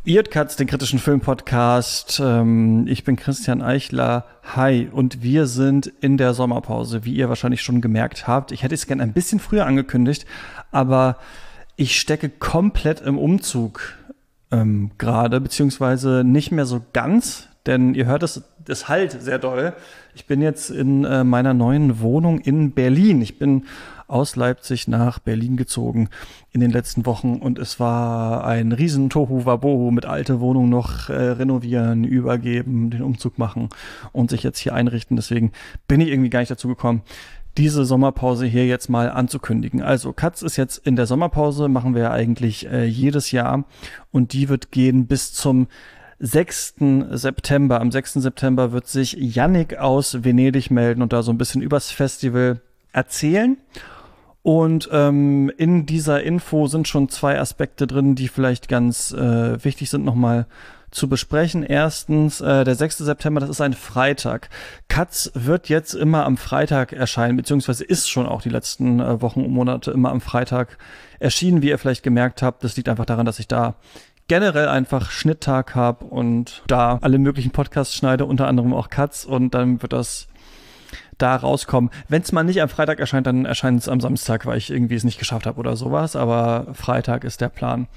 Ihr hört Katz, den kritischen Filmpodcast. Ich bin Christian Eichler. Hi. Und wir sind in der Sommerpause, wie ihr wahrscheinlich schon gemerkt habt. Ich hätte es gerne ein bisschen früher angekündigt, aber ich stecke komplett im Umzug gerade, beziehungsweise nicht mehr so ganz, denn ihr hört es halt sehr doll. Ich bin jetzt in meiner neuen Wohnung in Berlin. Ich bin aus Leipzig nach Berlin gezogen in den letzten Wochen und es war ein riesen Tohu-Wabohu mit alte Wohnung noch renovieren, übergeben, den Umzug machen und sich jetzt hier einrichten. Deswegen bin ich irgendwie gar nicht dazu gekommen, diese Sommerpause hier jetzt mal anzukündigen. Also Katz ist jetzt in der Sommerpause, machen wir ja eigentlich jedes Jahr und die wird gehen bis zum 6. September. Am 6. September wird sich Yannick aus Venedig melden und da so ein bisschen übers Festival erzählen. Und in dieser Info sind schon 2 Aspekte drin, die vielleicht ganz wichtig sind, nochmal zu besprechen. Erstens, der 6. September, das ist ein Freitag. Katz wird jetzt immer am Freitag erscheinen, beziehungsweise ist schon auch die letzten Wochen und Monate immer am Freitag erschienen, wie ihr vielleicht gemerkt habt. Das liegt einfach daran, dass ich da generell einfach Schnitttag habe und da alle möglichen Podcasts schneide, unter anderem auch Katz, und dann wird das da rauskommen. Wenn es mal nicht am Freitag erscheint, dann erscheint es am Samstag, weil ich irgendwie es nicht geschafft habe oder sowas, aber Freitag ist der Plan.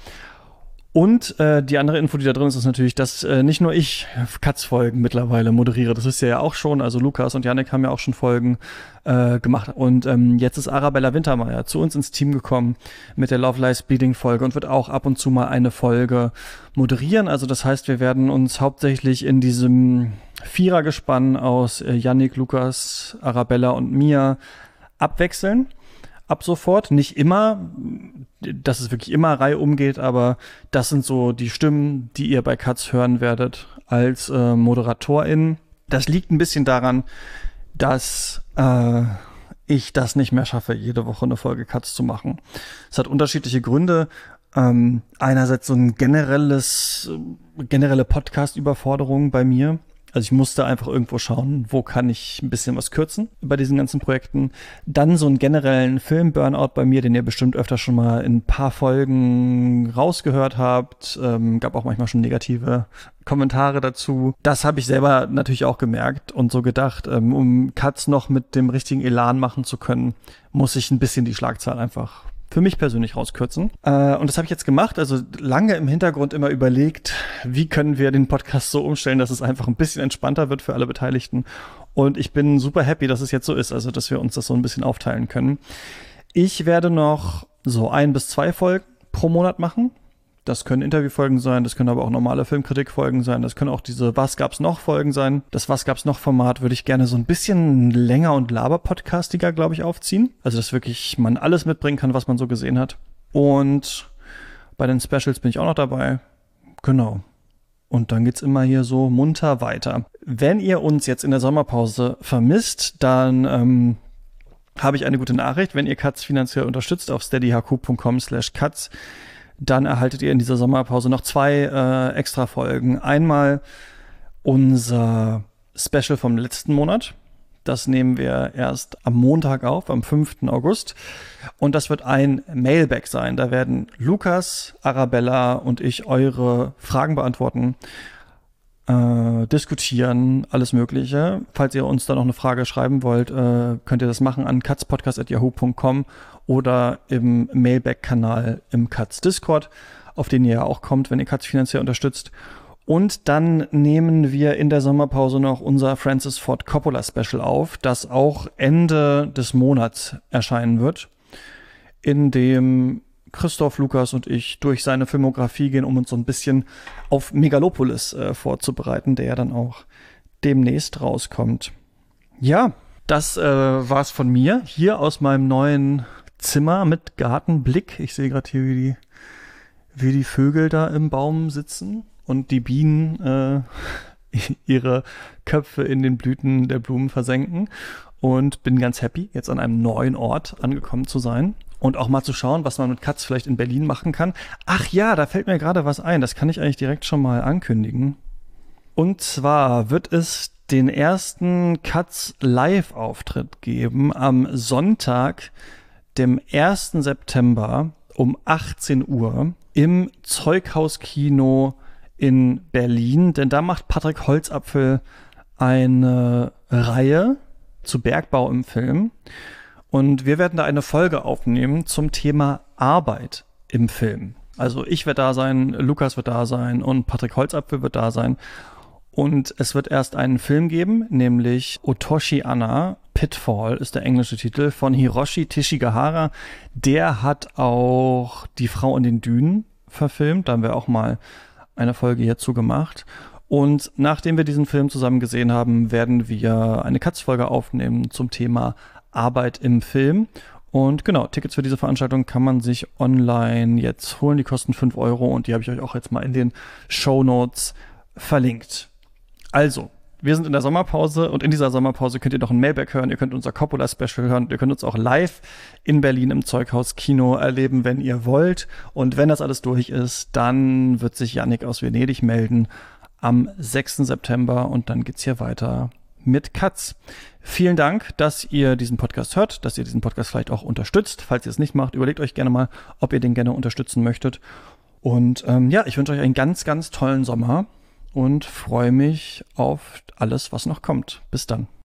Und die andere Info, die da drin ist, ist natürlich, dass nicht nur ich Katz-Folgen mittlerweile moderiere. Das wisst ihr ja auch schon. Also Lukas und Yannick haben ja auch schon Folgen gemacht. Und jetzt ist Arabella Wintermeyer zu uns ins Team gekommen mit der Love Lies Bleeding Folge und wird auch ab und zu mal eine Folge moderieren. Also das heißt, wir werden uns hauptsächlich in diesem Vierergespann aus Yannick, Lukas, Arabella und mir abwechseln. Ab sofort, nicht immer, dass es wirklich immer reihum geht, aber das sind so die Stimmen, die ihr bei Katz hören werdet als ModeratorInnen. Das liegt ein bisschen daran, dass ich das nicht mehr schaffe, jede Woche eine Folge Katz zu machen. Es hat unterschiedliche Gründe. Einerseits so ein generelle Podcast-Überforderung bei mir. Also ich musste einfach irgendwo schauen, wo kann ich ein bisschen was kürzen bei diesen ganzen Projekten. Dann so einen generellen Film-Burnout bei mir, den ihr bestimmt öfter schon mal in ein paar Folgen rausgehört habt. Gab auch manchmal schon negative Kommentare dazu. Das habe ich selber natürlich auch gemerkt und so gedacht, um Katz noch mit dem richtigen Elan machen zu können, muss ich ein bisschen die Schlagzahl einfach für mich persönlich rauskürzen. Und das habe ich jetzt gemacht, also lange im Hintergrund immer überlegt, wie können wir den Podcast so umstellen, dass es einfach ein bisschen entspannter wird für alle Beteiligten. Und ich bin super happy, dass es jetzt so ist, also dass wir uns das so ein bisschen aufteilen können. Ich werde noch so 1 bis 2 Folgen pro Monat machen. Das können Interviewfolgen sein, das können aber auch normale Filmkritikfolgen sein, das können auch diese Was gab's noch Folgen sein. Das Was gab's noch Format würde ich gerne so ein bisschen länger und laber-podcastiger, glaube ich, aufziehen. Also dass wirklich man alles mitbringen kann, was man so gesehen hat. Und bei den Specials bin ich auch noch dabei. Genau. Und dann geht's immer hier so munter weiter. Wenn ihr uns jetzt in der Sommerpause vermisst, dann habe ich eine gute Nachricht. Wenn ihr Katz finanziell unterstützt auf steadyhq.com/katz, dann erhaltet ihr in dieser Sommerpause noch 2 extra Folgen. Einmal unser Special vom letzten Monat. Das nehmen wir erst am Montag auf, am 5. August. Und das wird ein Mailback sein. Da werden Lukas, Arabella und ich eure Fragen beantworten, diskutieren, alles Mögliche. Falls ihr uns da noch eine Frage schreiben wollt, könnt ihr das machen an katzpodcast@yahoo.com oder im Mailback-Kanal im Katz Discord, auf den ihr ja auch kommt, wenn ihr Katz finanziell unterstützt. Und dann nehmen wir in der Sommerpause noch unser Francis Ford Coppola Special auf, das auch Ende des Monats erscheinen wird, in dem Christoph, Lukas und ich durch seine Filmografie gehen, um uns so ein bisschen auf Megalopolis vorzubereiten, der ja dann auch demnächst rauskommt. Ja, das war's von mir, hier aus meinem neuen Zimmer mit Gartenblick. Ich sehe gerade hier, wie die Vögel da im Baum sitzen und die Bienen ihre Köpfe in den Blüten der Blumen versenken. Und bin ganz happy, jetzt an einem neuen Ort angekommen zu sein. Und auch mal zu schauen, was man mit Katz vielleicht in Berlin machen kann. Ach ja, da fällt mir gerade was ein. Das kann ich eigentlich direkt schon mal ankündigen. Und zwar wird es den ersten Katz Live-Auftritt geben am Sonntag, dem 1. September um 18 Uhr im Zeughauskino in Berlin, denn da macht Patrick Holzapfel eine Reihe zu Bergbau im Film. Und wir werden da eine Folge aufnehmen zum Thema Arbeit im Film. Also ich werde da sein, Lukas wird da sein und Patrick Holzapfel wird da sein. Und es wird erst einen Film geben, nämlich Otoshi Anna, Pitfall ist der englische Titel, von Hiroshi Teshigahara. Der hat auch Die Frau in den Dünen verfilmt, da haben wir auch mal eine Folge hierzu gemacht. Und nachdem wir diesen Film zusammen gesehen haben, werden wir eine Katz-Folge aufnehmen zum Thema Arbeit im Film. Und genau, Tickets für diese Veranstaltung kann man sich online jetzt holen. Die kosten 5 Euro und die habe ich euch auch jetzt mal in den Shownotes verlinkt. Also, wir sind in der Sommerpause und in dieser Sommerpause könnt ihr noch ein Mailback hören, ihr könnt unser Coppola-Special hören, ihr könnt uns auch live in Berlin im Zeughaus Kino erleben, wenn ihr wollt. Und wenn das alles durch ist, dann wird sich Yannick aus Venedig melden am 6. September und dann geht's hier weiter mit Katz. Vielen Dank, dass ihr diesen Podcast hört, dass ihr diesen Podcast vielleicht auch unterstützt. Falls ihr es nicht macht, überlegt euch gerne mal, ob ihr den gerne unterstützen möchtet. Und ich wünsche euch einen ganz, ganz tollen Sommer und freue mich auf alles, was noch kommt. Bis dann.